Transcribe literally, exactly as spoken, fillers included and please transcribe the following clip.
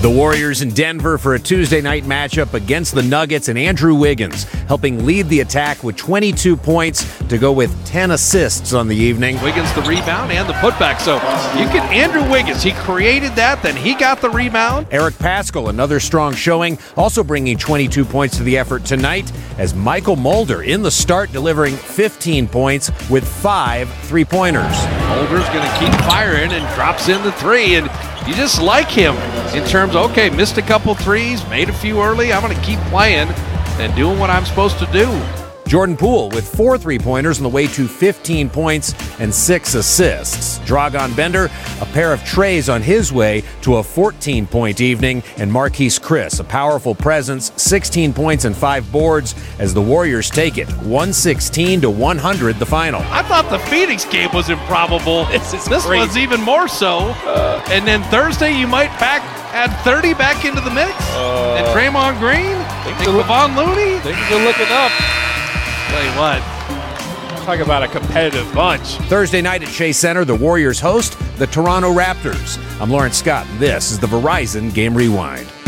The Warriors in Denver for a Tuesday night matchup against the Nuggets, and Andrew Wiggins helping lead the attack with twenty-two points to go with ten assists on the evening. Wiggins the rebound and the putback. So you can Andrew Wiggins, he created that, then he got the rebound. Eric Paschall, another strong showing, also bringing twenty-two points to the effort tonight, as Michael Mulder in the start delivering fifteen points with five three-pointers. Mulder's going to keep firing and drops in the three, and you just like him in terms of, okay, missed a couple threes, made a few early, I'm going to keep playing and doing what I'm supposed to do. Jordan Poole with four three-pointers on the way to fifteen points and six assists. Dragan Bender, a pair of treys on his way to a fourteen-point evening. And Marquise Chris, a powerful presence, sixteen points and five boards as the Warriors take it one sixteen to one hundred the final. I thought the Phoenix game was improbable. This is This crazy. one's even more so. Uh, and then Thursday you might back add thirty back into the mix. Uh, and Draymond Green, things and are- Kevon Looney. Things are looking up. Tell you what. Talk about a competitive bunch. Thursday night at Chase Center, the Warriors host the Toronto Raptors. I'm Lawrence Scott, and this is the Verizon Game Rewind.